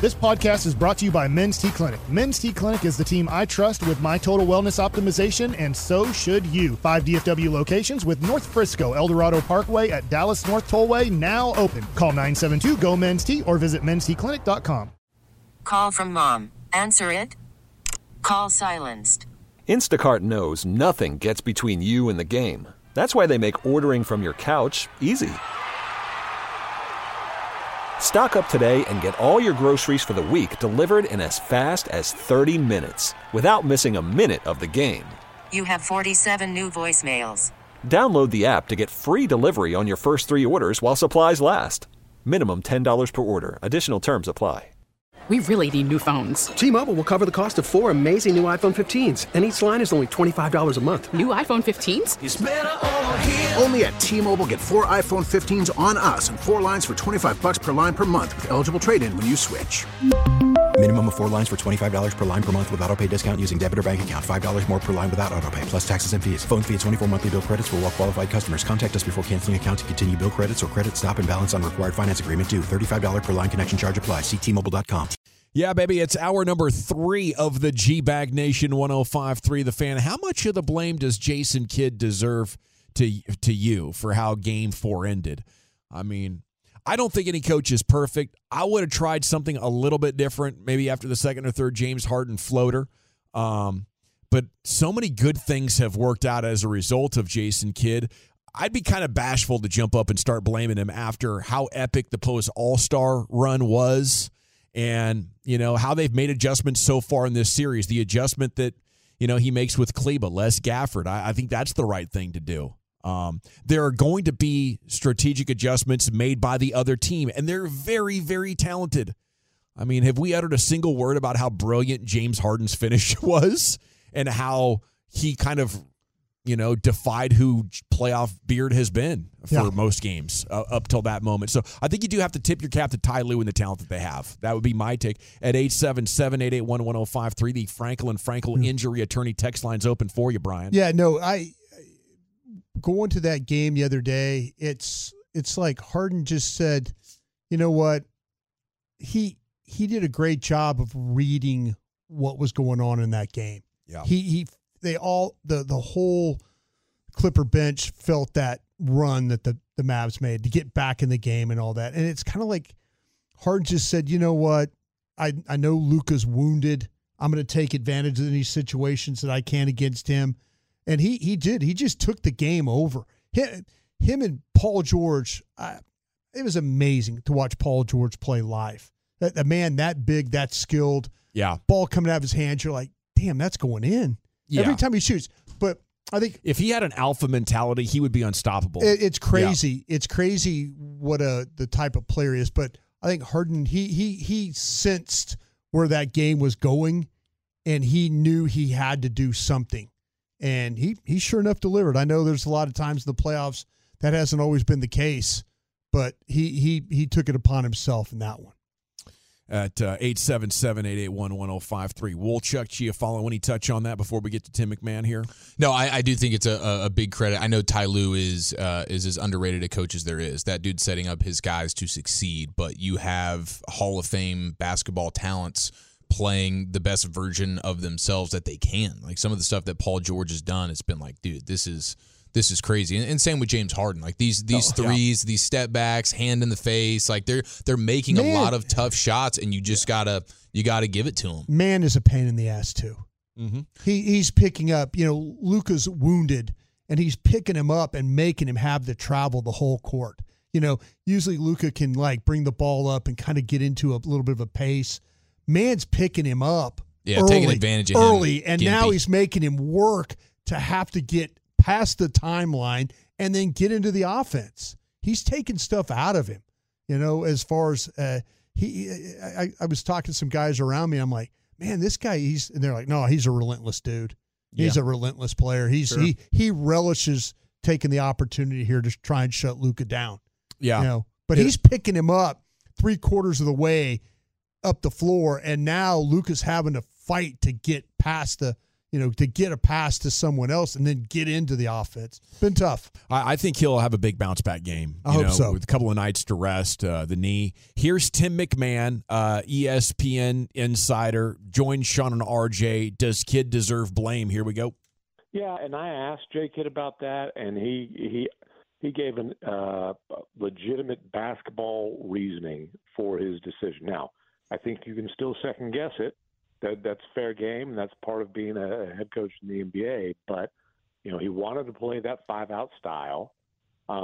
This podcast is brought to you by Men's T Clinic. Men's T Clinic is the team I trust with my total wellness optimization, and so should you. 5 DFW locations with North Frisco, Eldorado Parkway at Dallas North Tollway now open. Call 972-GO-MEN'S-T or visit mensteclinic.com. Call from mom. Answer it. Call silenced. Instacart knows nothing gets between you and the game. That's why they make ordering from your couch easy. Stock up today and get all your groceries for the week delivered in as fast as 30 minutes without missing a minute of the game. You have 47 new voicemails. Download the app to get free delivery on your first 3 orders while supplies last. Minimum $10 per order. Additional terms apply. We really need new phones. T-Mobile will cover the cost of 4 amazing new iPhone 15s, and each line is only $25 a month. New iPhone 15s? It's better over here. Only at T-Mobile, get 4 iPhone 15s on us and 4 lines for $25 per line per month with eligible trade-in when you switch. Minimum of 4 lines for $25 per line per month with autopay discount using debit or bank account. $5 more per line without autopay, plus taxes and fees. Phone fee at 24 monthly bill credits for well-qualified customers. Contact us before canceling account to continue bill credits or credit stop and balance on required finance agreement due. $35 per line connection charge applies. See T-Mobile.com. Yeah, baby, it's hour number 3 of the G-Bag Nation 105.3 The Fan. How much of the blame does Jason Kidd deserve to you for how Game 4 ended? I mean, I don't think any coach is perfect. I would have tried something a little bit different, maybe after the second or third James Harden floater. But so many good things have worked out as a result of Jason Kidd. I'd be kind of bashful to jump up and start blaming him after how epic the post-All-Star run was. And, you know, how they've made adjustments so far in this series. The adjustment that, you know, he makes with Kleba, Les Gafford. I think that's the right thing to do. There are going to be strategic adjustments made by the other team, and they're very, very talented. I mean, have we uttered a single word about how brilliant James Harden's finish was and how he kind of, you know, defied who playoff Beard has been for most games up till that moment. So I think you do have to tip your cap to Ty Lue and the talent that they have. That would be my take. At 877-881-1053, the Franklin Frankel injury attorney text line's open for you, Brian. Yeah, no, I going to that game the other day, it's like Harden just said, you know what? He did a great job of reading what was going on in that game. Yeah. The whole Clipper bench felt that run that the Mavs made to get back in the game and all that. And it's kind of like Harden just said, you know what? I know Luka's wounded. I'm going to take advantage of any situations that I can against him. And he did. He just took the game over. Him and Paul George, it was amazing to watch Paul George play live. A man that big, that skilled, ball coming out of his hands, you're like, damn, that's going in. Yeah. Every time he shoots. But I think if he had an alpha mentality, he would be unstoppable. It's crazy. Yeah. It's crazy what the type of player is. But I think Harden, he sensed where that game was going, and he knew he had to do something. And he sure enough delivered. I know there's a lot of times in the playoffs that hasn't always been the case, but he took it upon himself in that one. At 877-881-1053. Wolchuk, Chiafalo, any touch on that before we get to Tim McMahon here? No, I do think it's a big credit. I know Ty Lue is as underrated a coach as there is. That dude's setting up his guys to succeed, but you have Hall of Fame basketball talents playing the best version of themselves that they can. Like some of the stuff that Paul George has done, it's been like, dude, this is crazy. And same with James Harden. Like these threes, these step backs, hand in the face, like they're making a lot of tough shots, and you just gotta give it to him. Man is a pain in the ass too. Mm-hmm. He's picking up, you know, Luka's wounded, and he's picking him up and making him have to travel the whole court. You know, usually Luka can like bring the ball up and kind of get into a little bit of a pace. Man's picking him up taking advantage of him early, and now he's making him work to have to get past the timeline and then get into the offense. He's taking stuff out of him, you know, as far as I was talking to some guys around me. I'm like, man, this guy, and they're like, no, he's a relentless dude. He's a relentless player. He relishes taking the opportunity here to try and shut Luka down. Yeah. You know, but he's picking him up 3/4 of the way up the floor, and now Luka's having to fight to get past the to get a pass to someone else and then get into the offense. Been tough. I think he'll have a big bounce back game. I hope so. With a couple of nights to rest, the knee. Here's Tim McMahon, ESPN insider, joins Sean and RJ. Does Kidd deserve blame? Here we go. Yeah, and I asked Jay Kidd about that, and he gave a legitimate basketball reasoning for his decision. Now, I think you can still second guess it. That's fair game, and that's part of being a head coach in the NBA. But he wanted to play that 5-out style. They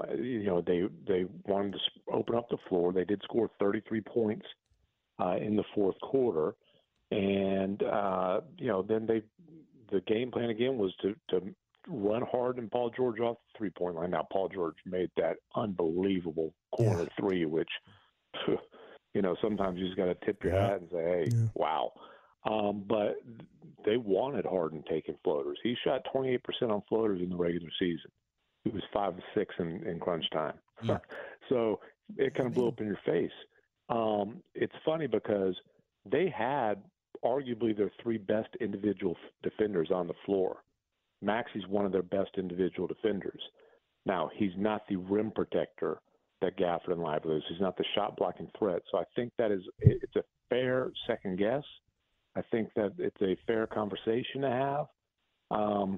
wanted to open up the floor. They did score 33 points in the fourth quarter, and then the game plan again was to run hard and Paul George off the three-point line. Now, Paul George made that unbelievable corner three, which sometimes you just got to tip your hat and say, hey, wow. But they wanted Harden taking floaters. He shot 28% on floaters in the regular season. He was 5 of 6 in crunch time. Yeah. So it kind of blew up in your face. It's funny because they had arguably their 3 best individual defenders on the floor. Maxi's one of their best individual defenders. Now, he's not the rim protector that Gafford and Lively is. He's not the shot-blocking threat. So I think it's a fair second guess. I think that it's a fair conversation to have.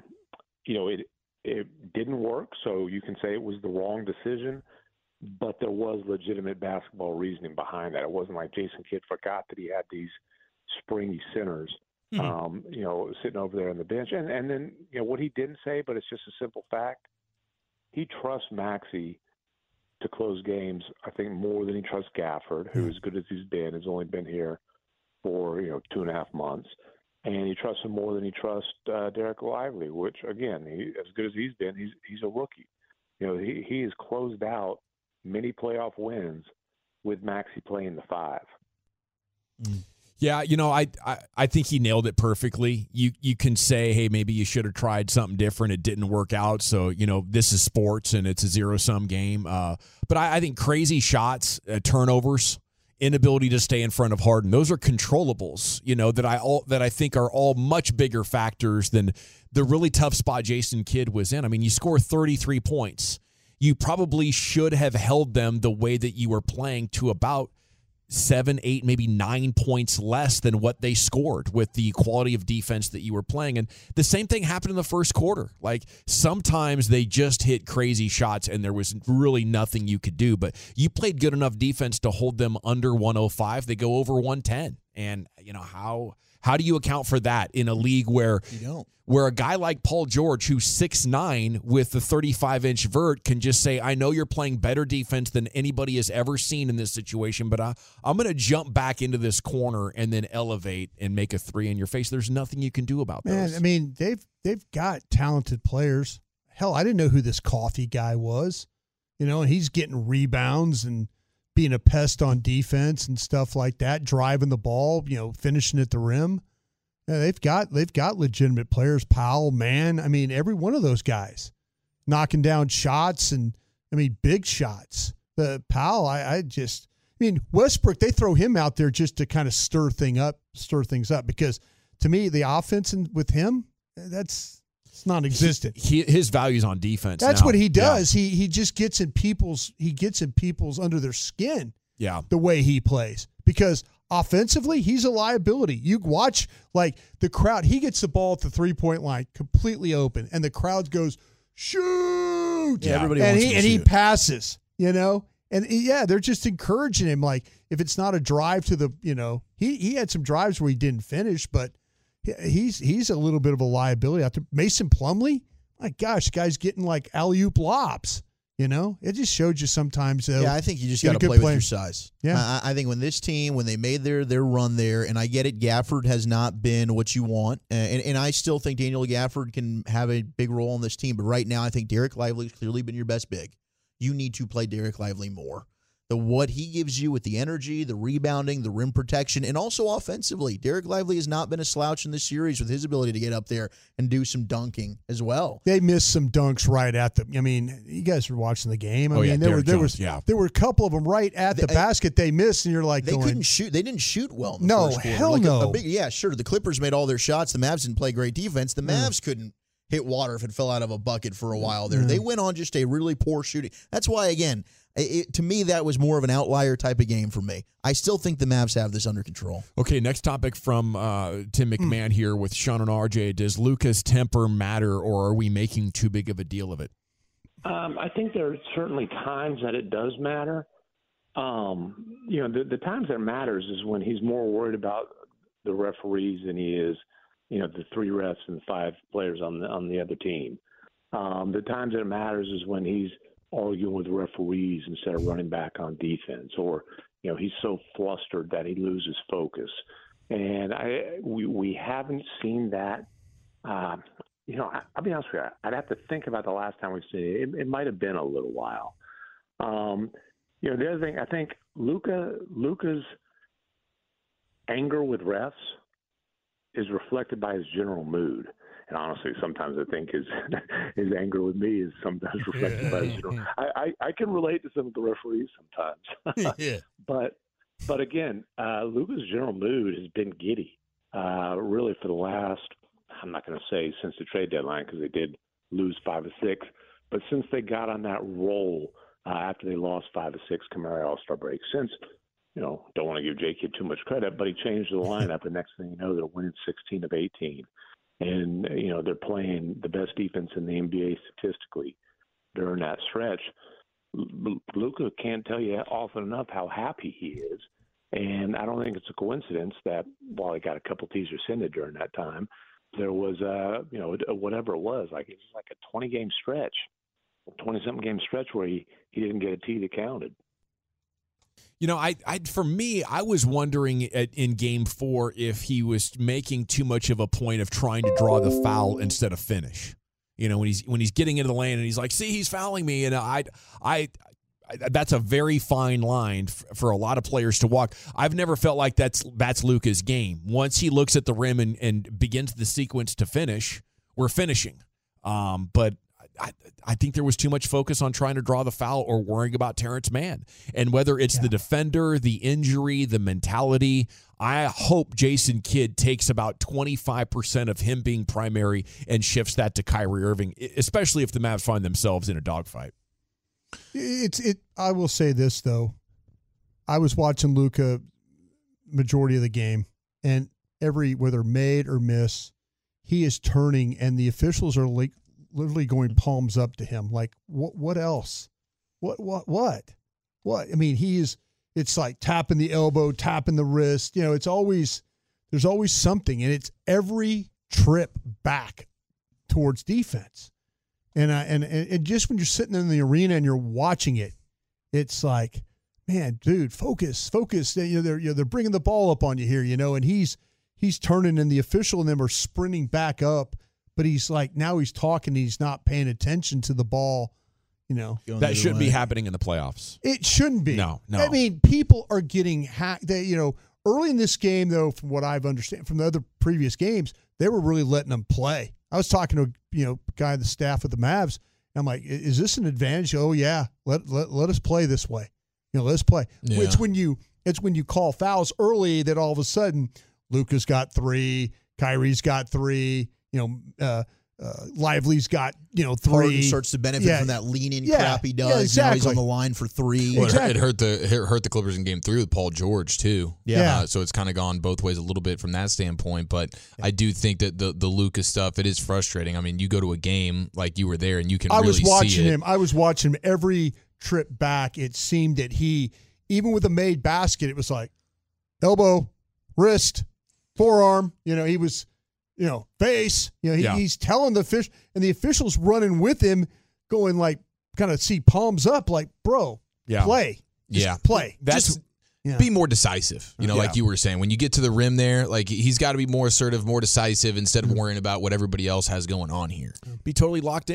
It didn't work, so you can say it was the wrong decision, but there was legitimate basketball reasoning behind that. It wasn't like Jason Kidd forgot that he had these springy centers, sitting over there on the bench. And then, what he didn't say, but it's just a simple fact, he trusts Maxey to close games, I think, more than he trusts Gafford, who, as good as he's been, has only been here for 2.5 months, and he trusts him more than he trusts Derek Lively, which, again, as good as he's been, he's a rookie. He has closed out many playoff wins with Maxey playing the 5. Yeah, I think he nailed it perfectly. You can say, hey, maybe you should have tried something different. It didn't work out. So, this is sports and it's a zero-sum game. But I think crazy shots, turnovers, inability to stay in front of Harden, those are controllables, that I think are all much bigger factors than the really tough spot Jason Kidd was in. I mean, you score 33 points. You probably should have held them the way that you were playing to about 7, 8, maybe 9 points less than what they scored with the quality of defense that you were playing. And the same thing happened in the first quarter. Like, sometimes they just hit crazy shots and there was really nothing you could do. But you played good enough defense to hold them under 105. They go over 110. And, how do you account for that in a league where a guy like Paul George, who's 6'9", with the 35-inch vert, can just say, I know you're playing better defense than anybody has ever seen in this situation, but I'm going to jump back into this corner and then elevate and make a 3 in your face. There's nothing you can do about that. Man, I mean, they've got talented players. Hell, I didn't know who this Coffee guy was, and he's getting rebounds and being a pest on defense and stuff like that, driving the ball, finishing at the rim. Yeah, they've got legitimate players. Powell, Mann, I mean, every one of those guys knocking down shots and, big shots. Powell, Westbrook, they throw him out there just to kind of stir things up because to me, the offense with him, it's non-existent. His value's on defense. That's now. what he does. Yeah. He just gets in people's under their skin. Yeah. The way he plays, because offensively, he's a liability. You watch, like, the crowd, he gets the ball at the 3-point line completely open, and the crowd goes, shoot! Yeah, everybody wants him to shoot. He passes, And, they're just encouraging him. Like, if it's not a drive to the, he had some drives where he didn't finish, but he's a little bit of a liability out there. Mason Plumlee, my gosh, the guy's getting, like, alley-oop lobs. It just shows you sometimes. Yeah, I think you just got to play with your size. Yeah, I think when they made their run there, and I get it, Gafford has not been what you want, and I still think Daniel Gafford can have a big role on this team. But right now, I think Derek Lively's clearly been your best big. You need to play Derek Lively more. what he gives you with the energy, the rebounding, the rim protection, and also offensively. Derek Lively has not been a slouch in this series with his ability to get up there and do some dunking as well. They missed some dunks right at them. I mean, you guys were watching the game. There were a couple of them right at the basket they missed, and you're like, they couldn't shoot. They didn't shoot well in the no, first quarter. Hell no. Sure. The Clippers made all their shots. The Mavs didn't play great defense. The Mavs couldn't hit water if it fell out of a bucket for a while there. They went on just a really poor shooting. That's why, again, to me, that was more of an outlier type of game for me. I still think the Mavs have this under control. Okay, next topic from Tim McMahon here with Sean and RJ. Does Luka's temper matter, or are we making too big of a deal of it? I think there are certainly times that it does matter. The times that it matters is when he's more worried about the referees than he is, the 3 refs and 5 players on the other team. The times that it matters is when he's arguing with referees instead of running back on defense, or he's so flustered that he loses focus. And we haven't seen that. I'll be honest with you, I'd have to think about the last time we've seen it. It might have been a little while. The other thing, I think Luka's anger with refs is reflected by his general mood. And honestly, sometimes I think his anger with me is sometimes reflected by his general. I can relate to some of the referees sometimes. Yeah. But again, Luka's general mood has been giddy, really for the last, I'm not going to say since the trade deadline because they did lose 5 or 6, but since they got on that roll after they lost 5 or 6 Kamara All-Star break, since, don't want to give J-Kid too much credit, but he changed the lineup, and next thing you know, they're winning 16 of 18. And, they're playing the best defense in the NBA statistically during that stretch. Luka can't tell you often enough how happy he is. And I don't think it's a coincidence that while he got a couple tees rescinded during that time, there was, whatever it was, like it's like a 20-game stretch, 20-something game stretch where he didn't get a tee that counted. For me, I was wondering in Game 4 if he was making too much of a point of trying to draw the foul instead of finish. When he's getting into the lane and he's like, "See, he's fouling me," and I that's a very fine line for a lot of players to walk. I've never felt like that's Luka's game. Once he looks at the rim and begins the sequence to finish, we're finishing. But I think there was too much focus on trying to draw the foul or worrying about Terrence Mann. And whether it's the defender, the injury, the mentality, I hope Jason Kidd takes about 25% of him being primary and shifts that to Kyrie Irving, especially if the Mavs find themselves in a dogfight. I will say this, though. I was watching Luka majority of the game, and whether made or miss, he is turning, and the officials are literally going palms up to him. Like, what else? What? I mean, it's like tapping the elbow, tapping the wrist. There's always something, and it's every trip back towards defense. And just when you're sitting in the arena and you're watching it, it's like, man, dude, focus. They're bringing the ball up on you here, and he's turning, and the official and them are sprinting back up. But he's like, now he's talking, he's not paying attention to the ball, That shouldn't be happening in the playoffs. It shouldn't be. No. I mean, people are getting hacked. Early in this game, though, from what I've understood from the other previous games, they were really letting them play. I was talking to a guy on the staff of the Mavs. And I'm like, is this an advantage? Oh, yeah. Let us play this way. Let's play. Yeah. It's when you call fouls early that all of a sudden Luka's got 3, Kyrie's got 3, Lively's got 3. Harden starts to benefit from that lean-in crap he does. Exactly. He's on the line for 3. Well, it hurt the Clippers in Game 3 with Paul George too. Yeah. So it's kind of gone both ways a little bit from that standpoint. But I do think that the Luka stuff, it is frustrating. I mean, you go to a game like you were there and you can really see it. I was watching him every trip back. It seemed that he, even with a made basket, it was like elbow, wrist, forearm. He was. Face, he's telling the fish, and the officials running with him, going like, kind of see palms up, like, bro, play. Just play. Be more decisive, like you were saying. When you get to the rim there, like he's got to be more assertive, more decisive instead of worrying about what everybody else has going on here. Be totally locked in.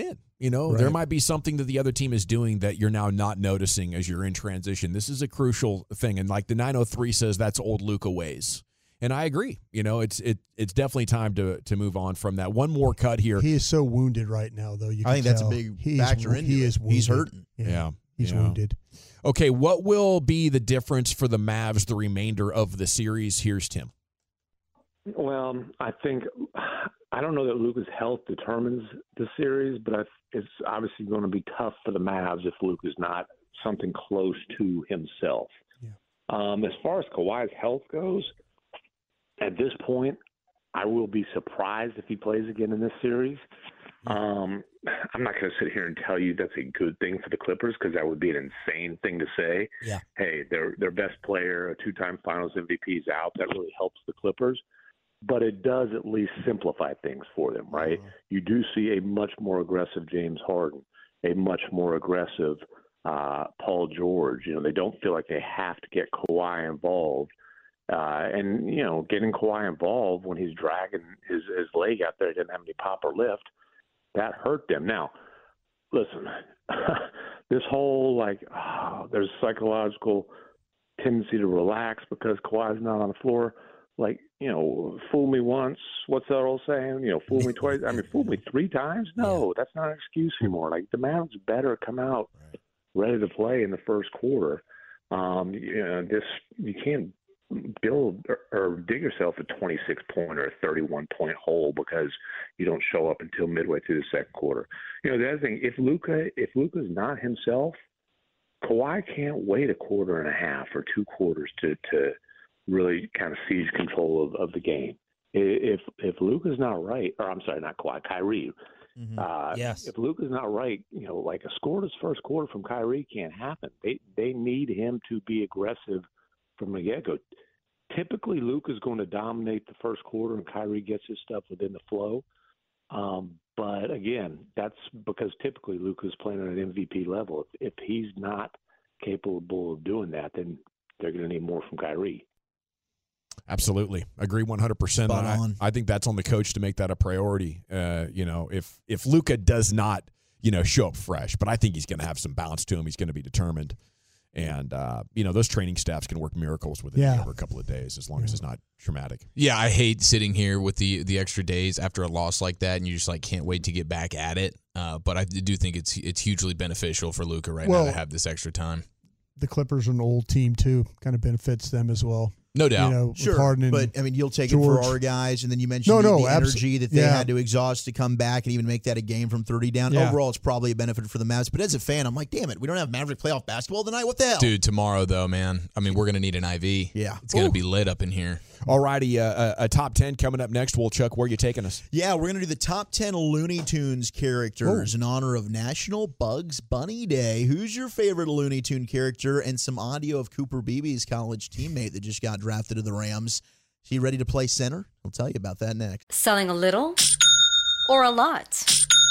You know, there might be something that the other team is doing that you're now not noticing as you're in transition. This is a crucial thing. And like the 903 says, that's old Luka ways. And I agree. You know, it's definitely time to move on from that. One more cut here. He is so wounded right now, though. I think that's a big factor into it. He's hurting. Yeah. He's wounded. Okay, what will be the difference for the Mavs the remainder of the series? Here's Tim. Well, I don't know that Luka's health determines the series, but it's obviously going to be tough for the Mavs if Luka's not something close to himself. Yeah. As far as Kawhi's health goes, at this point, I will be surprised if he plays again in this series. I'm not going to sit here and tell you that's a good thing for the Clippers because that would be an insane thing to say. Yeah. Hey, their best player, a two-time Finals MVP, is out. That really helps the Clippers. But it does at least simplify things for them, right? Mm-hmm. You do see a much more aggressive James Harden, a much more aggressive Paul George. You know, they don't feel like they have to get Kawhi involved. And, you know, getting Kawhi involved when he's dragging his leg out there, he didn't have any pop or lift, that hurt them. Now, listen, this whole, there's psychological tendency to relax because Kawhi's not on the floor. Like, you know, fool me once, what's that old saying? You know, fool me twice. I mean, fool me 3 times? No, that's not an excuse anymore. Like, the Mavs better come out ready to play in the first quarter. You know, you can't build or dig yourself a 26-point or a 31-point hole because you don't show up until midway through the second quarter. You know, the other thing, if Luka's not himself, Kawhi can't wait a quarter and a half or 2 quarters to really kind of seize control of the game. If Luka's not right, or I'm sorry, not Kawhi, Kyrie. Mm-hmm. Yes. If Luka's not right, you know, like a scoreless first quarter from Kyrie can't happen. They need him to be aggressive from the get-go. Typically, Luka's going to dominate the first quarter and Kyrie gets his stuff within the flow. But again, that's because typically Luka's playing at an MVP level. If he's not capable of doing that, then they're going to need more from Kyrie. Absolutely. Agree 100%. I think that's on the coach to make that a priority. You know, if Luka does not, you know, show up fresh, but I think he's going to have some bounce to him. He's going to be determined. And, you know, those training staffs can work miracles with it over a couple of days as long as it's not traumatic. Yeah, I hate sitting here with the extra days after a loss like that, and you just, can't wait to get back at it. But I do think it's hugely beneficial for Luka now to have this extra time. The Clippers are an old team, too. Kind of benefits them as well. No doubt. You know, sure, Harden but, I mean, you'll take George. It for our guys, and then you mentioned the energy that they had to exhaust to come back and even make that a game from 30 down. Yeah. Overall, it's probably a benefit for the Mavs. But as a fan, I'm like, damn it, we don't have Maverick playoff basketball tonight? What the hell? Dude, tomorrow, though, man, I mean, we're going to need an IV. Yeah. It's going to be lit up in here. All righty, a top 10 coming up next. Well, Chuck, where are you taking us? Yeah, we're going to do the top 10 Looney Tunes characters in honor of National Bugs Bunny Day. Who's your favorite Looney Tune character? And some audio of Cooper Beebe's college teammate that just got drafted to the Rams. Is he ready to play center? We'll tell you about that next. Selling a little or a lot?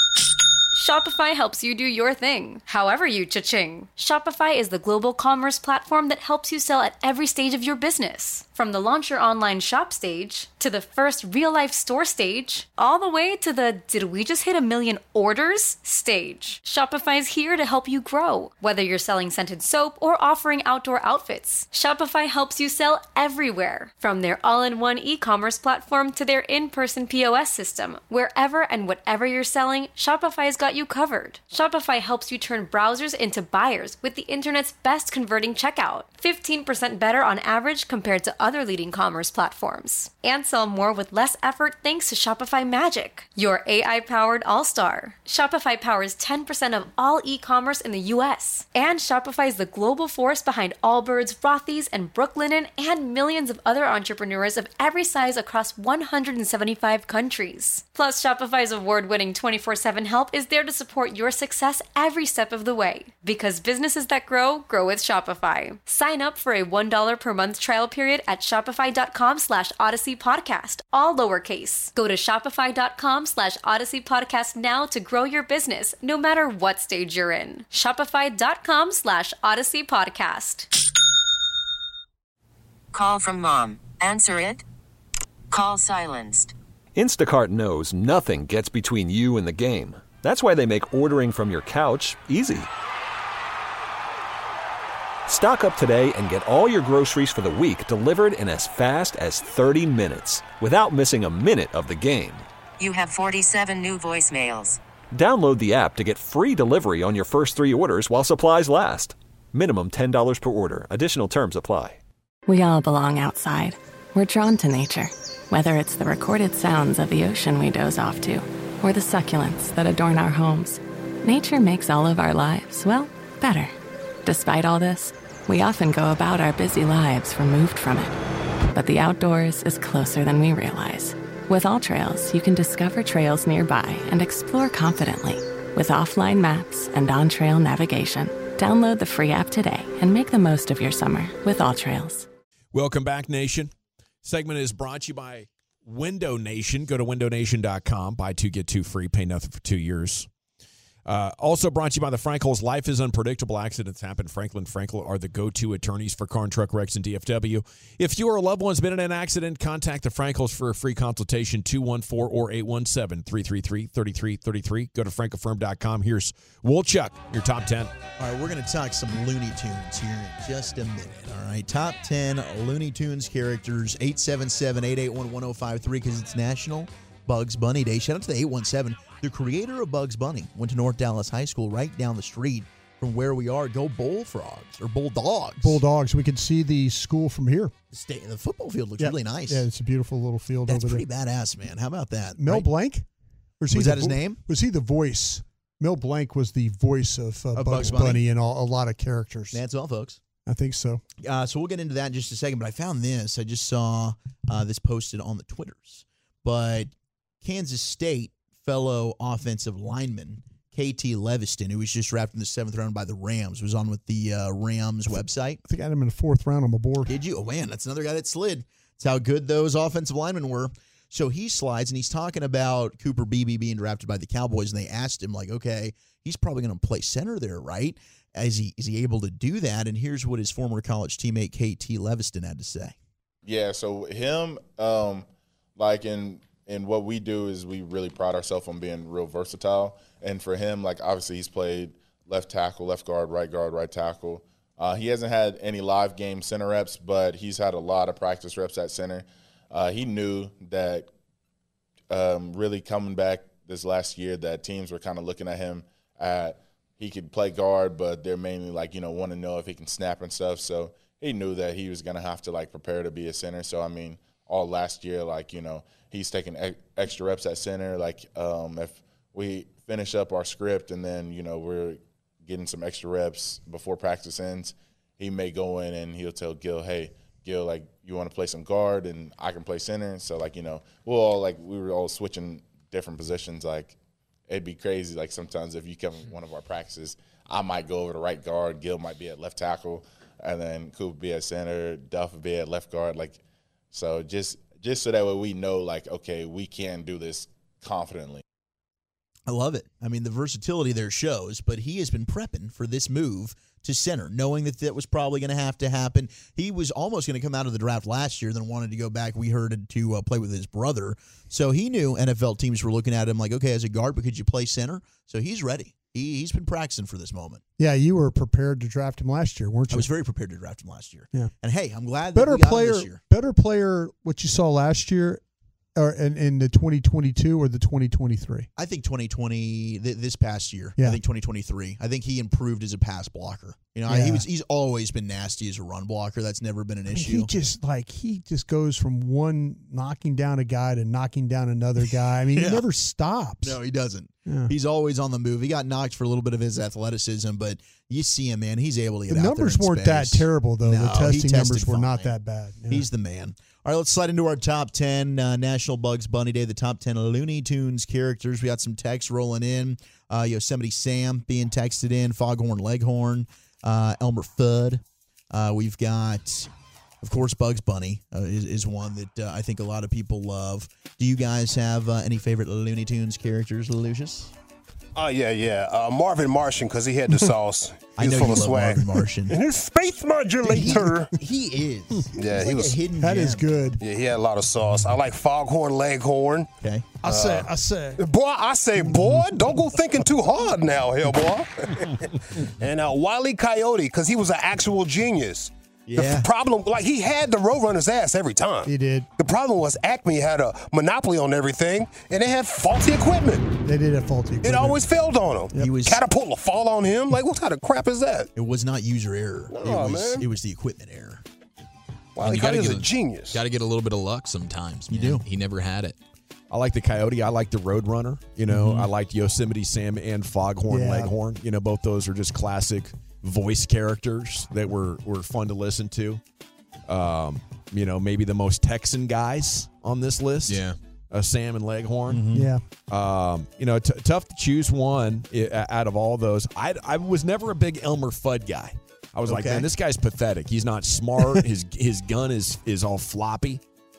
Shopify helps you do your thing, however you cha-ching. Shopify is the global commerce platform that helps you sell at every stage of your business. From the launch your online shop stage, to the first real-life store stage, all the way to the did we just hit 1 million orders stage. Shopify's here to help you grow. Whether you're selling scented soap or offering outdoor outfits, Shopify helps you sell everywhere. From their all-in-one e-commerce platform to their in-person POS system. Wherever and whatever you're selling, Shopify's got you covered. Shopify helps you turn browsers into buyers with the internet's best converting checkout. 15% better on average compared to other leading commerce platforms. And sell more with less effort thanks to Shopify Magic, your AI-powered all-star. Shopify powers 10% of all e-commerce in the U.S. And Shopify is the global force behind Allbirds, Rothy's, and Brooklinen, and millions of other entrepreneurs of every size across 175 countries. Plus, Shopify's award-winning 24/7 help is there to support your success every step of the way. Because businesses that grow, grow with Shopify. Sign up for a $1 per month trial period at shopify.com/Odyssey Podcast, all lowercase. Go to shopify.com/Odyssey Podcast now to grow your business, no matter what stage you're in. Shopify.com/Odyssey Podcast. Call from mom. Answer it. Call silenced. Instacart knows nothing gets between you and the game. That's why they make ordering from your couch easy. Stock up today and get all your groceries for the week delivered in as fast as 30 minutes without missing a minute of the game. You have 47 new voicemails. Download the app to get free delivery on your first 3 orders while supplies last. Minimum $10 per order. Additional terms apply. We all belong outside. We're drawn to nature, whether it's the recorded sounds of the ocean we doze off to, or the succulents that adorn our homes. Nature makes all of our lives, well, better. Despite all this, we often go about our busy lives removed from it. But the outdoors is closer than we realize. With AllTrails, you can discover trails nearby and explore confidently. With offline maps and on-trail navigation, download the free app today and make the most of your summer with AllTrails. Welcome back, Nation. Segment is brought to you by Window Nation. Go to windownation.com. Buy 2, get 2 free. Pay nothing for 2 years. Also brought to you by the Frankels. Life is unpredictable. Accidents happen. Franklin Frankel are the go-to attorneys for car and truck wrecks in DFW. If you or a loved one's been in an accident, contact the Frankels for a free consultation, 214 or 817-333-3333. Go to frankofirm.com. Here's Wolchuk, your top 10. All right, we're going to talk some Looney Tunes here in just a minute. All right, top 10 Looney Tunes characters, 877-881-1053, because it's National Bugs Bunny Day. Shout out to the 817. The creator of Bugs Bunny went to North Dallas High School right down the street from where we are. Go Bullfrogs or Bulldogs. Bulldogs. We can see the school from here. The football field looks really nice. Yeah, it's a beautiful little field That's over there. pretty badass, man. How about that? Mel Blanc? Was that his name? Was he the voice? Mel Blanc was the voice of Bugs Bunny and a lot of characters. That's all, folks. I think so. So we'll get into that in just a second, but I found this. I just saw this posted on the Twitters. But Kansas State fellow offensive lineman KT Leviston, who was just drafted in the 7th round by the Rams, was on with the Rams website. I think I had him in the 4th round on my board. Did you? Oh, man, that's another guy that slid. That's how good those offensive linemen were. So he slides, and he's talking about Cooper Beebe being drafted by the Cowboys, and they asked him, like, okay, he's probably going to play center there, right? Is he able to do that? And here's what his former college teammate KT Leviston had to say. Yeah, so him, in what we do is we really pride ourselves on being real versatile. And for him, like, obviously he's played left tackle, left guard, right tackle. He hasn't had any live game center reps, but he's had a lot of practice reps at center. He knew that really coming back this last year that teams were kind of looking at him at he could play guard, but they're mainly want to know if he can snap and stuff. So he knew that he was going to have to prepare to be a center. So, I mean, all last year, he's taking extra reps at center. If we finish up our script and then, we're getting some extra reps before practice ends, he may go in and he'll tell Gil, hey, Gil, you want to play some guard and I can play center. So, we'll all, we were all switching different positions. It'd be crazy. Sometimes if you come in one of our practices, I might go over to right guard, Gil might be at left tackle, and then Coop be at center, Duff would be at left guard. So just so that way we know, okay, we can do this confidently. I love it. I mean, the versatility there shows, but he has been prepping for this move to center, knowing that was probably going to happen. He was almost going to come out of the draft last year, then wanted to go back, we heard, to play with his brother. So he knew NFL teams were looking at him okay, as a guard, but could you play center? So he's ready. He's been practicing for this moment. Yeah, you were prepared to draft him last year, weren't you? I was very prepared to draft him last year. Yeah. And, hey, I'm glad that we got him this year. Better player, what you saw last year, or in the 2022 or the 2023? I think 2020, this past year. Yeah. I think 2023. I think he improved as a pass blocker. He's always been nasty as a run blocker. That's never been an issue. He just goes from one knocking down a guy to knocking down another guy. I mean, he never stops. No, he doesn't. Yeah. He's always on the move. He got knocked for a little bit of his athleticism, but you see him, man. He's able to get out there. The numbers weren't that terrible, though. No, the testing numbers were fine. not that bad. Yeah. He's the man. All right, let's slide into our top 10 National Bugs Bunny Day, the top 10 Looney Tunes characters. We got some texts rolling in. Yosemite Sam being texted in, Foghorn Leghorn, Elmer Fudd. We've got, of course, Bugs Bunny is one that I think a lot of people love. Do you guys have any favorite Looney Tunes characters, Lucius? Oh, yeah. Marvin Martian, because he had the sauce. He was full of swag. Marvin Martian. And his space modulator. He is. Yeah, He's he like was. a hidden That gem. is good. Yeah, he had a lot of sauce. I like Foghorn Leghorn. Okay. I say. Boy, don't go thinking too hard now, here, boy. And Wile E. Coyote, because he was an actual genius. Yeah. The problem, like, he had the Roadrunner's ass every time. He did. The problem was Acme had a monopoly on everything, and they had faulty equipment. They did have faulty equipment. It always failed on him. He was Catapult will fall on him. Like, what kind of crap is that? It was not user error. No, man. It was the equipment error. Wile E. Coyote is a genius. Got to get a little bit of luck sometimes. Man. You do. He never had it. I like the Coyote. I like the Roadrunner. You know, I liked Yosemite Sam and Foghorn Leghorn. You know, both those are just classic voice characters that were fun to listen to. You know, maybe the most Texan guys on this list. Yeah. Sam and Leghorn. Yeah. You know, tough to choose one out of all those. I was never a big Elmer Fudd guy. I was like, man, this guy's pathetic. He's not smart. his gun is all floppy.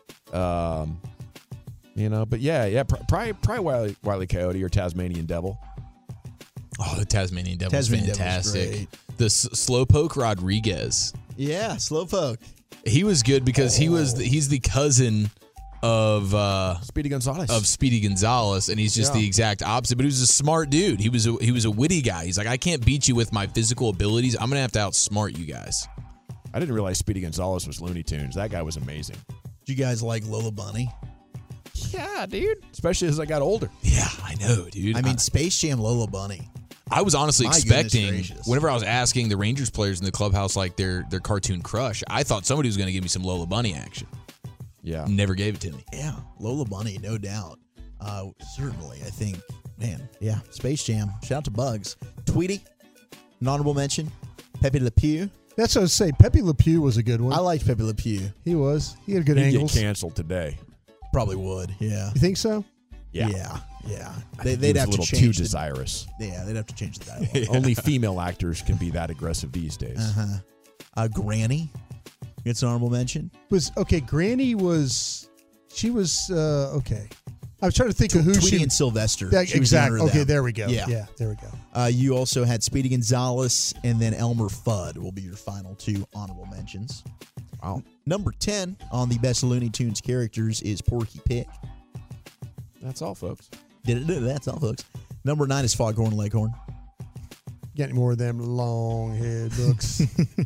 You know, but probably Wile E. Coyote or Tasmanian Devil. Oh, the Tasmanian Devil is Tasmanian Devil's fantastic. great. The Slowpoke Rodriguez. Yeah, Slowpoke. He was good because he's the cousin of Speedy Gonzalez. And he's just the exact opposite. But he was a smart dude. He was a witty guy. He's like, I can't beat you with my physical abilities. I'm gonna have to outsmart you guys. I didn't realize Speedy Gonzalez was Looney Tunes. That guy was amazing. Do you guys like Lola Bunny? Yeah, dude. Especially as I got older. Yeah, I know, dude. I mean, Space Jam Lola Bunny. I was honestly My goodness expecting, gracious. whenever I was asking the Rangers players in the clubhouse like their cartoon crush, I thought somebody was going to give me some Lola Bunny action. Yeah. Never gave it to me. Yeah, Lola Bunny, no doubt. Certainly, I think, man, yeah, Space Jam. Shout out to Bugs. Tweety, an honorable mention. Pepe Le Pew. That's what I was saying. Pepe Le Pew was a good one. I liked Pepe Le Pew. He was. He had good He'd angles. get canceled today. Probably would, yeah. You think so? Yeah. Yeah. They'd have to change. Too desirous. Yeah, they'd have to change the dialogue. Only female actors can be that aggressive these days. Granny gets an honorable mention. Granny was. She was okay. I was trying to think of who Tweety she and Sylvester. Exactly. Okay, there we go. Yeah, there we go. You also had Speedy Gonzalez and then Elmer Fudd will be your final two honorable mentions. Wow. Number 10 on the best Looney Tunes characters is Porky Pig. That's all, folks. That's all, folks. Number 9 is Foghorn Leghorn. Getting more of them long head looks.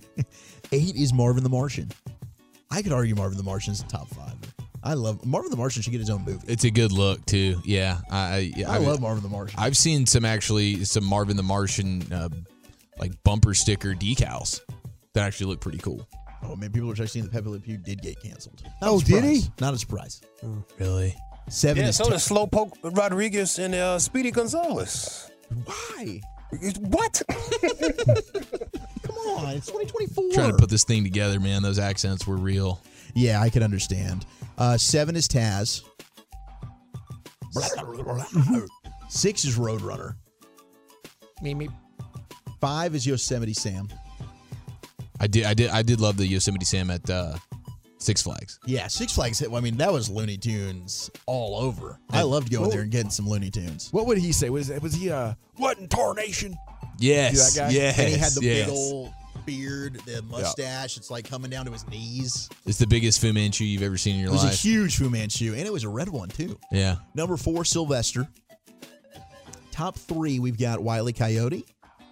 8 is Marvin the Martian. I could argue Marvin the Martian is the top 5. I love Marvin the Martian. Should get his own movie. It's a good look too. Yeah, I love Marvin the Martian. I've seen some Marvin the Martian like bumper sticker decals that actually look pretty cool. Oh man, people are actually saying that Pepe Le Pew did get canceled. Did he? Not a surprise. Really? 7 is so did Slowpoke Rodriguez and Speedy Gonzalez. Why? What? Come on, it's 2024. Trying to put this thing together, man. Those accents were real. Yeah, I can understand. 7 is Taz. 6 is Roadrunner. Me. 5 is Yosemite Sam. I did love the Yosemite Sam at Six Flags. Yeah, Six Flags. I mean, that was Looney Tunes all over. I loved going there and getting some Looney Tunes. What would he say? Was he what in tarnation? Yes. That guy? Yes. And he had the big old beard, the mustache. It's like coming down to his knees. It's the biggest Fu Manchu you've ever seen in your life. It was a huge Fu Manchu, and it was a red one too. Yeah. Number 4, Sylvester. Top 3, we've got Wile E. Coyote.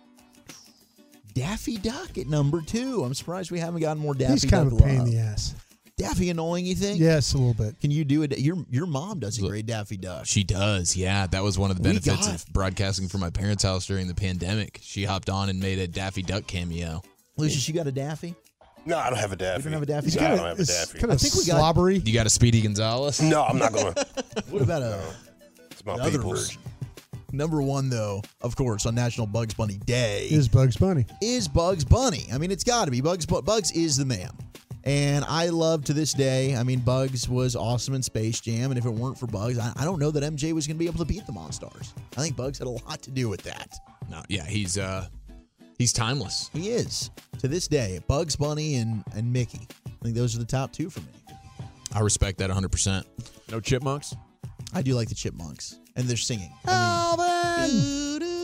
Daffy Duck at number 2. I'm surprised we haven't gotten more Daffy Duck. He's kind of a pain in the ass. Daffy annoying, you think? Yes, a little bit. Can you do it? Your mom does a great Daffy Duck. She does, yeah. That was one of the benefits of broadcasting from my parents' house during the pandemic. She hopped on and made a Daffy Duck cameo. Lucius, you got a Daffy? No, I don't have a Daffy. You don't have a Daffy? I don't have a Daffy. Kind of slobbery. You got a Speedy Gonzalez? No, I'm not going to. What about It's my another people's. version? Number 1, though, of course, on National Bugs Bunny Day Is Bugs Bunny. is Bugs Bunny. I mean, it's got to be. Bugs is the man. And I love to this day, I mean, Bugs was awesome in Space Jam, and if it weren't for Bugs, I don't know that MJ was going to be able to beat the Monstars. I think Bugs had a lot to do with that. No, yeah, he's timeless. He is. To this day, Bugs Bunny and Mickey. I think those are the top 2 for me. I respect that 100%. No chipmunks? I do like the Chipmunks. And they're singing.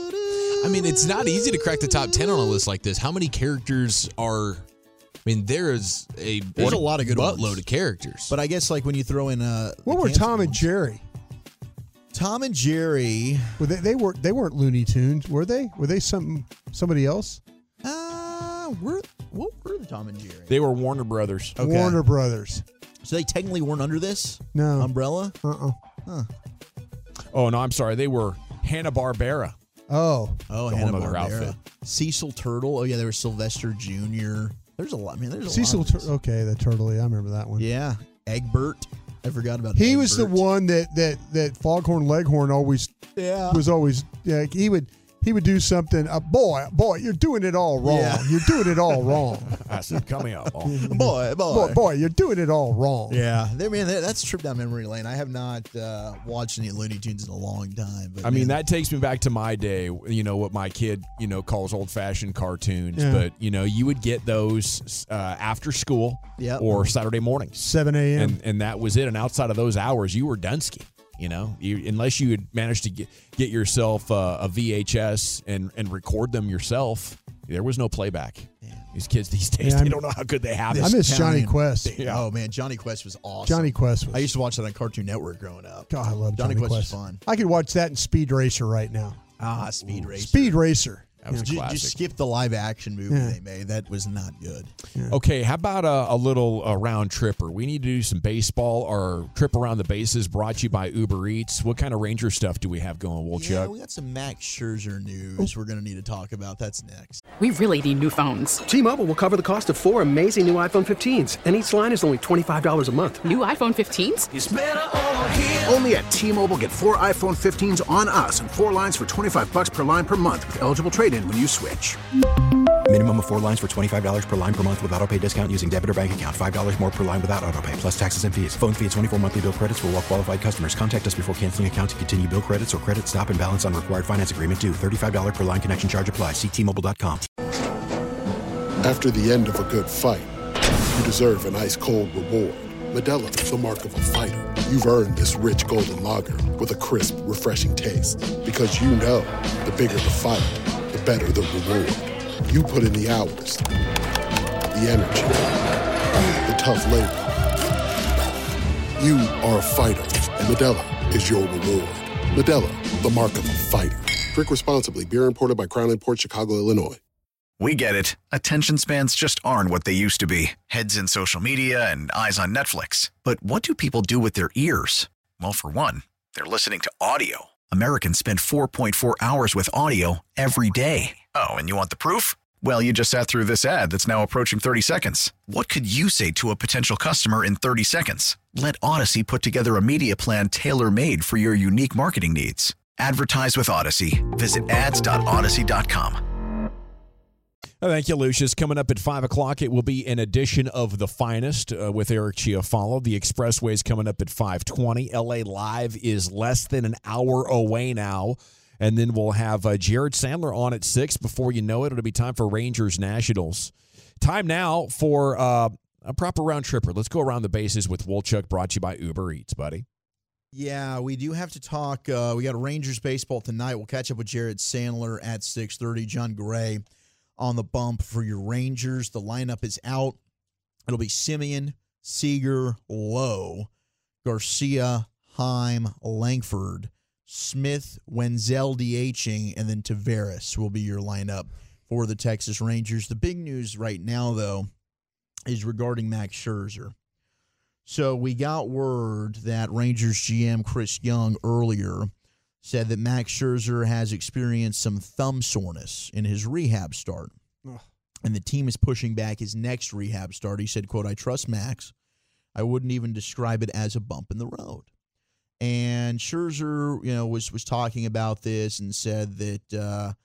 I mean, it's not easy to crack the top 10 on a list like this. How many characters are? I mean, there's a lot of good buttload of characters. But I guess like when you throw in what were Tom and Jerry? Tom and Jerry. Well, they weren't Looney Tunes, were they? Were they somebody else? What were the Tom and Jerry? They were Warner Brothers. Okay. Warner Brothers. So they technically weren't under this umbrella. Huh. Oh no, I'm sorry. They were Hanna-Barbera. Oh, Hanna-Barbera. outfit. Cecil Turtle. Oh yeah, there was Sylvester Jr. There's a lot. I mean, there's a Cecil lot. Cecil. Okay, the turtle. Yeah, I remember that one. Yeah, Egbert. I forgot about. He Egbert. was the one that Foghorn Leghorn always. Yeah. Was always. Yeah, he would do something. Boy, you're doing it all wrong. Yeah. You're doing it all wrong. I said, coming up. Boy, you're doing it all wrong. Yeah, that's a trip down memory lane. I have not watched any Looney Tunes in a long time. But I mean, that takes me back to my day. You know what my kid, calls old-fashioned cartoons. Yeah. But you would get those after school or Saturday mornings, 7 a.m. and that was it. And outside of those hours, you were Dunsky. Unless you had managed to get yourself a VHS and record them yourself, there was no playback. Yeah. These kids these days, they don't know how good they have it. I miss Johnny Quest. Yeah. Oh man, Johnny Quest was awesome. Johnny Quest was. I used to watch that on Cartoon Network growing up. God, I love Johnny Quest. Was fun. fun. I could watch that in Speed Racer right now. Speed Racer. Speed Racer. That was a classic. Just skip the live action movie they made. That was not good. Yeah. Okay, how about a little round tripper? We need to do some baseball or trip around the bases brought to you by Uber Eats. What kind of Ranger stuff do we have going, Wolchuk? Yeah, we got some Max Scherzer news we're going to need to talk about. That's next. We really need new phones. T-Mobile will cover the cost of 4 amazing new iPhone 15s, and each line is only $25 a month. New iPhone 15s? It's better over here. Only at T-Mobile, get 4 iPhone 15s on us and 4 lines for $25 per line per month with eligible trade-in when you switch. Minimum of 4 lines for $25 per line per month with autopay discount using debit or bank account. $5 more per line without autopay, plus taxes and fees. Phone fee at 24 monthly bill credits for well-qualified customers. Contact us before canceling account to continue bill credits or credit stop and balance on required finance agreement due. $35 per line connection charge applies. See T-Mobile.com. After the end of a good fight, you deserve an ice-cold reward. Modelo is the mark of a fighter. You've earned this rich golden lager with a crisp, refreshing taste. Because you know, the bigger the fight, the better the reward. You put in the hours, the energy, the tough labor. You are a fighter, and Modelo is your reward. Modelo, the mark of a fighter. Drink responsibly. Beer imported by Crown Imports, Chicago, Illinois. We get it. Attention spans just aren't what they used to be. Heads in social media and eyes on Netflix. But what do people do with their ears? Well, for one, they're listening to audio. Americans spend 4.4 hours with audio every day. Oh, and you want the proof? Well, you just sat through this ad that's now approaching 30 seconds. What could you say to a potential customer in 30 seconds? Let Odyssey put together a media plan tailor-made for your unique marketing needs. Advertise with Odyssey. Visit ads.odyssey.com. Thank you, Lucius. Coming up at 5 o'clock, it will be an edition of The Finest with Eric Chiafalo. The Expressway is coming up at 5:20. LA Live is less than an hour away now. And then we'll have Jared Sandler on at 6. Before you know it, it'll be time for Rangers Nationals. Time now for a proper round tripper. Let's go around the bases with Wolchuk, brought to you by Uber Eats, buddy. Yeah, we do have to talk. We got Rangers baseball tonight. We'll catch up with Jared Sandler at 6:30. John Gray on the bump for your Rangers. The lineup is out. It'll be Simeon, Seager, Lowe, Garcia, Heim, Langford, Smith, Wenzel DHing, and then Taveras will be your lineup for the Texas Rangers. The big news right now, though, is regarding Max Scherzer. So we got word that Rangers GM Chris Young earlier said that Max Scherzer has experienced some thumb soreness in his rehab start. Ugh. And the team is pushing back his next rehab start. He said, quote, "I trust Max. I wouldn't even describe it as a bump in the road." And Scherzer, was talking about this and said that,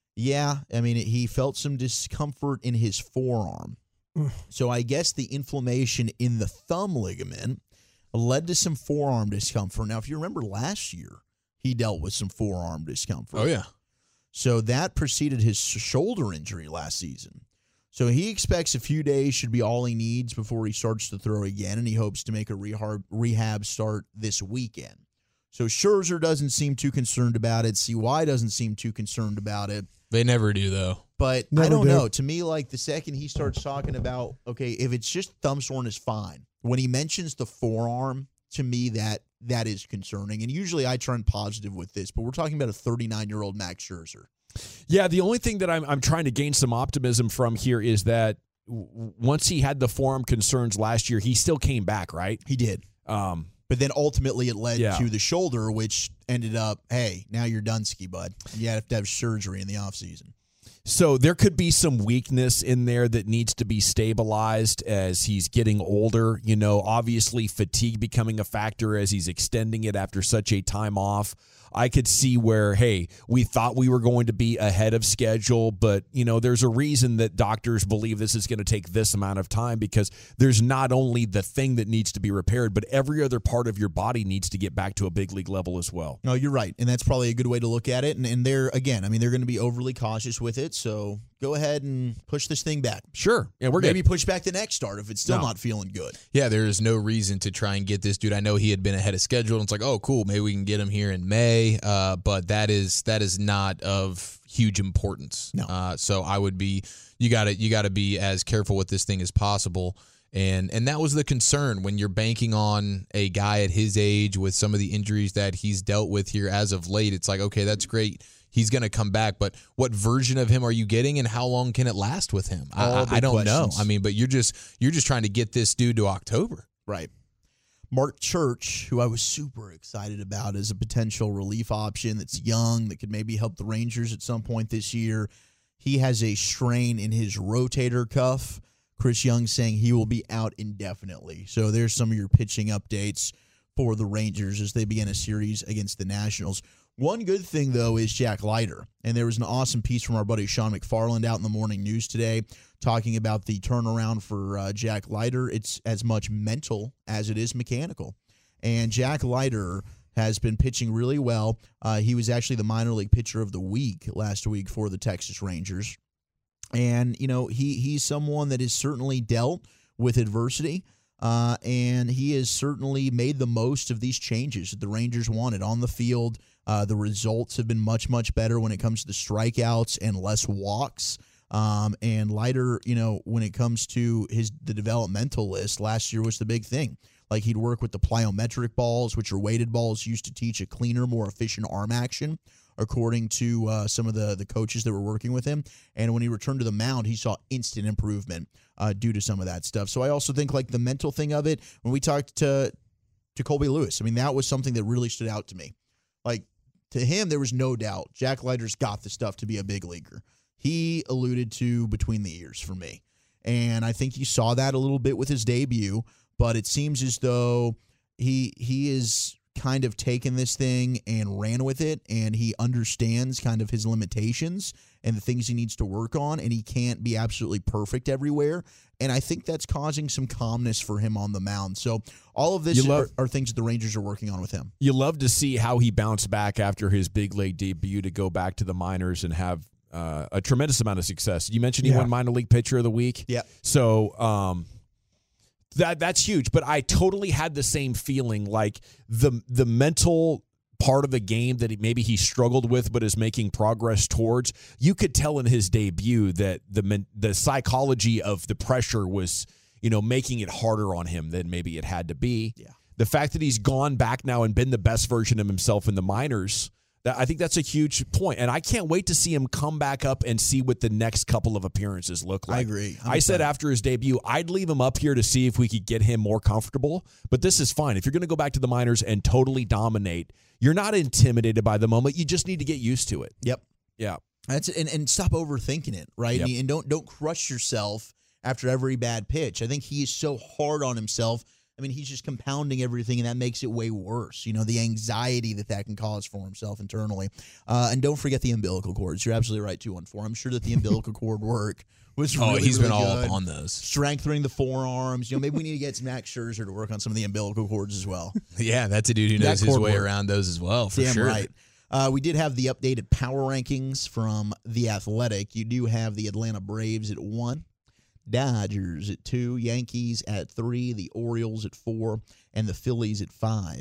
he felt some discomfort in his forearm. So I guess the inflammation in the thumb ligament led to some forearm discomfort. Now, if you remember last year, he dealt with some forearm discomfort. Oh, yeah. So that preceded his shoulder injury last season. So he expects a few days should be all he needs before he starts to throw again, and he hopes to make a rehab start this weekend. So Scherzer doesn't seem too concerned about it. CY doesn't seem too concerned about it. They never do, though. But Never I don't do. know. To me, like the second he starts talking about, okay, if it's just thumb soreness, fine. When he mentions the forearm, to me, that is concerning. And usually I trend positive with this, but we're talking about a 39-year-old Max Scherzer. Yeah, the only thing that I'm trying to gain some optimism from here is that once he had the forearm concerns last year, he still came back, right? He did. But then ultimately it led to the shoulder, which ended up, hey, now you're done, ski bud. You have to have surgery in the offseason. So there could be some weakness in there that needs to be stabilized as he's getting older. You know, obviously fatigue becoming a factor as he's extending it after such a time off. I could see where, hey, we thought we were going to be ahead of schedule, but, you know, there's a reason that doctors believe this is going to take this amount of time because there's not only the thing that needs to be repaired, but every other part of your body needs to get back to a big league level as well. No, you're right, and that's probably a good way to look at it. And they're, again, I mean, they're going to be overly cautious with it, so go ahead and push this thing back. Sure. Yeah, we're Maybe good. push back the next start if it's still not feeling good. Yeah, there is no reason to try and get this dude. I know he had been ahead of schedule, and it's like, oh, cool, maybe we can get him here in May. But that is not of huge importance. No. So I would be you got to be as careful with this thing as possible. And that was the concern when you're banking on a guy at his age with some of the injuries that he's dealt with here as of late. It's like, okay, that's great. He's going to come back, but what version of him are you getting, and how long can it last with him? I don't know. I mean, but you're just trying to get this dude to October, right? Mark Church, who I was super excited about as a potential relief option that's young, that could maybe help the Rangers at some point this year. He has a strain in his rotator cuff. Chris Young saying he will be out indefinitely. So there's some of your pitching updates for the Rangers as they begin a series against the Nationals. One good thing, though, is Jack Leiter. And there was an awesome piece from our buddy Sean McFarland out in the morning news today talking about the turnaround for Jack Leiter. It's as much mental as it is mechanical. And Jack Leiter has been pitching really well. He was actually the minor league pitcher of the week last week for the Texas Rangers. And, you know, he's someone that has certainly dealt with adversity. And he has certainly made the most of these changes that the Rangers wanted on the field. The results have been much, much better when it comes to the strikeouts and less walks. And Leiter, you know, when it comes to the developmental list, last year was the big thing. Like he'd work with the plyometric balls, which are weighted balls used to teach a cleaner, more efficient arm action, according to some of the coaches that were working with him. And when he returned to the mound, he saw instant improvement due to some of that stuff. So I also think like the mental thing of it, when we talked to Colby Lewis, I mean, that was something that really stood out to me. Like to him, there was no doubt Jack Leiter's got the stuff to be a big leaguer. He alluded to between the ears for me. And I think you saw that a little bit with his debut, but it seems as though he is kind of taken this thing and ran with it, and he understands kind of his limitations and the things he needs to work on, and he can't be absolutely perfect everywhere. And I think that's causing some calmness for him on the mound. So all of this are things that the Rangers are working on with him. You love to see how he bounced back after his big league debut to go back to the minors and have a tremendous amount of success. You mentioned he won minor league pitcher of the week. Yeah. So that's huge. But I totally had the same feeling, like the mental part of the game that maybe he struggled with but is making progress towards. You could tell in his debut that the psychology of the pressure was, you know, making it harder on him than maybe it had to be. Yeah. The fact that he's gone back now and been the best version of himself in the minors, I think that's a huge point. And I can't wait to see him come back up and see what the next couple of appearances look like. I agree. I said after his debut, I'd leave him up here to see if we could get him more comfortable. But this is fine. If you're going to go back to the minors and totally dominate, you're not intimidated by the moment. You just need to get used to it. Yep. Yeah. That's and stop overthinking it, right? Yep. And don't crush yourself after every bad pitch. I think he is so hard on himself. I mean, he's just compounding everything, and that makes it way worse. You know, the anxiety that can cause for himself internally. And don't forget the umbilical cords. You're absolutely right, 214. I'm sure that the umbilical cord work was really, he's been really all good. up on those. Strengthening the forearms. You know, maybe we need to get some Max Scherzer to work on some of the umbilical cords as well. Yeah, that's a dude who knows his way around those as well, for Damn sure. right. We did have the updated power rankings from The Athletic. You do have the Atlanta Braves at 1. Dodgers at 2, Yankees at 3, the Orioles at 4, and the Phillies at 5.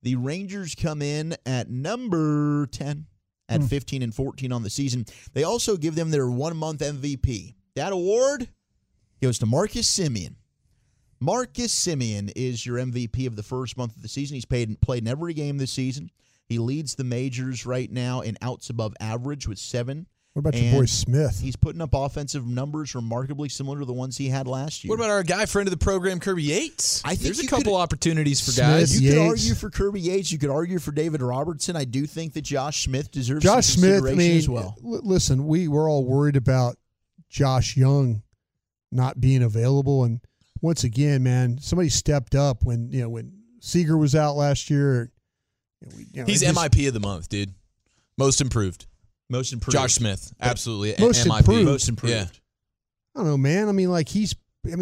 The Rangers come in at number 10 at 15-14 on the season. They also give them their 1-month MVP. That award goes to Marcus Semien. Marcus Semien is your MVP of the first month of the season. He's played in every game this season. He leads the majors right now in outs above average with 7. What about your boy Smith? He's putting up offensive numbers remarkably similar to the ones he had last year. What about our guy, friend of the program, Kirby Yates? I think there's a couple opportunities for guys. You could argue for Kirby Yates. You could argue for David Robertson. I do think that Josh Smith deserves some consideration as well. Listen, we were all worried about Josh Young not being available, and once again, man, somebody stepped up when Seager was out last year. He's MIP of the month, dude. Most improved. Most improved. Josh Smith, absolutely. Most MIP. improved. Most improved. Yeah. I don't know, man. I mean, like he's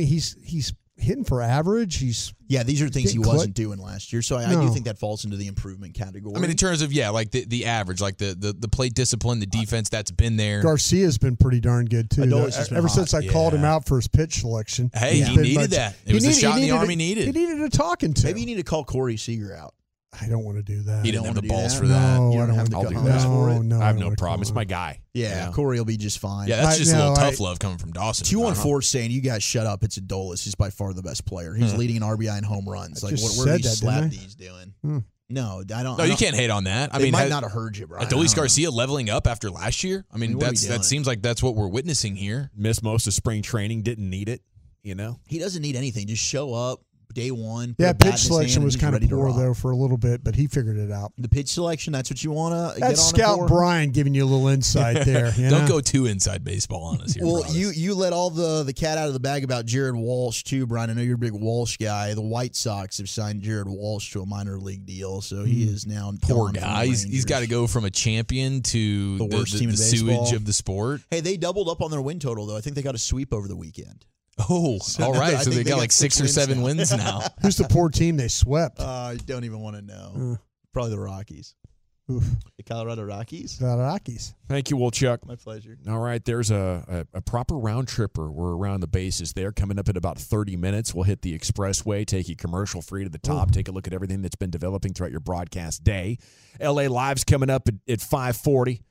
hitting for average. These are things he wasn't doing last year. So I do think that falls into the improvement category. I mean, in terms of like the average, like the plate discipline, the defense that's been there. Garcia's been pretty darn good too. Ever since I called him out for his pitch selection. Hey, he needed that. It was the shot the Army needed. He needed a talking to. Maybe you need to call Corey Seager out. I don't want to do that. He didn't have the balls for No, that. I don't have to the balls for it. No, I have no problem. It's my guy. Yeah, Corey will be just fine. Yeah, that's just a little tough love coming from Dawson. 214 saying, you guys shut up. It's Adolis. He's by far the best player. He's leading in RBI and home runs. Like, what are these slapdies doing? No, I don't. No, you can't hate on that. I mean, might not have heard you, Brian. Adolis Garcia leveling up after last year. I mean, that seems like that's what we're witnessing here. Missed most of spring training. Didn't need it. He doesn't need anything. Just show up. Day one. Yeah, pitch selection was kind of poor, though, for a little bit, but he figured it out. The pitch selection, that's what you want to get on Scout Brian giving you a little insight there. Don't go too inside baseball on us here. Well, you let all the cat out of the bag about Jared Walsh, too, Brian. I know you're a big Walsh guy. The White Sox have signed Jared Walsh to a minor league deal, so he is now poor guy. He's got to go from a champion to the worst team in baseball. Sewage of the sport. Hey, they doubled up on their win total, though. I think they got a sweep over the weekend. Oh, all right. So they got like 6 or 7 wins now. Who's the poor team they swept? I don't even want to know. Probably the Rockies. Oof. The Colorado Rockies. Thank you, Wolchuk. My pleasure. All right, there's a proper round tripper. We're around the bases there. Coming up in about 30 minutes, we'll hit the expressway, take you commercial free to the top, take a look at everything that's been developing throughout your broadcast day. LA Live's coming up at 5:40.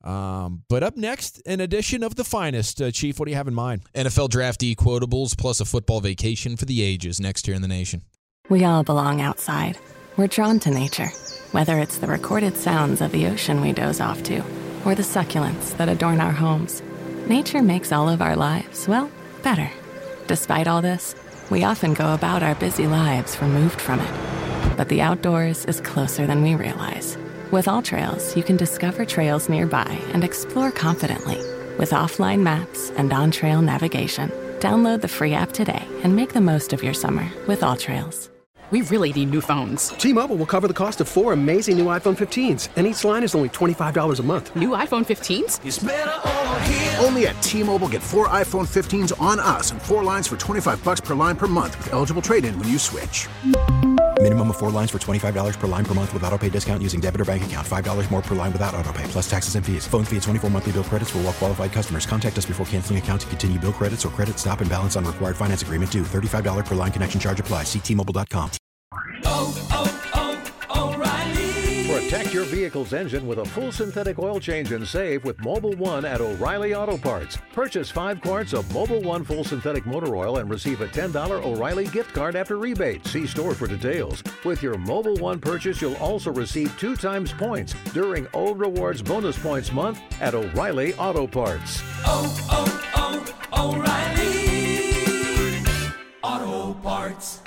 But up next, an edition of the finest. Chief, what do you have in mind? NFL draftee quotables plus a football vacation for the ages next year in the nation. We all belong outside. We're drawn to nature, whether it's the recorded sounds of the ocean we doze off to, or the succulents that adorn our homes. Nature makes all of our lives, well, better. Despite all this, we often go about our busy lives removed from it. But the outdoors is closer than we realize. With AllTrails, you can discover trails nearby and explore confidently. With offline maps and on-trail navigation, download the free app today and make the most of your summer with AllTrails. We really need new phones. T-Mobile will cover the cost of 4 amazing new iPhone 15s, and each line is only $25 a month. New iPhone 15s? It's better over here. Only at T-Mobile, get 4 iPhone 15s on us and 4 lines for $25 per line per month with eligible trade-in when you switch. Minimum of 4 lines for $25 per line per month with autopay discount using debit or bank account. $5 more per line without autopay, plus taxes and fees. Phone fee at 24 monthly bill credits for well-qualified customers. Contact us before canceling account to continue bill credits or credit stop and balance on required finance agreement due. $35 per line connection charge applies. See T-Mobile.com. O'Reilly. Protect your vehicle's engine with a full synthetic oil change and save with Mobil 1 at O'Reilly Auto Parts. Purchase 5 quarts of Mobil 1 full synthetic motor oil and receive a $10 O'Reilly gift card after rebate. See store for details. With your Mobil 1 purchase, you'll also receive 2 times points during O Rewards Bonus Points Month at O'Reilly Auto Parts. O'Reilly Auto Parts.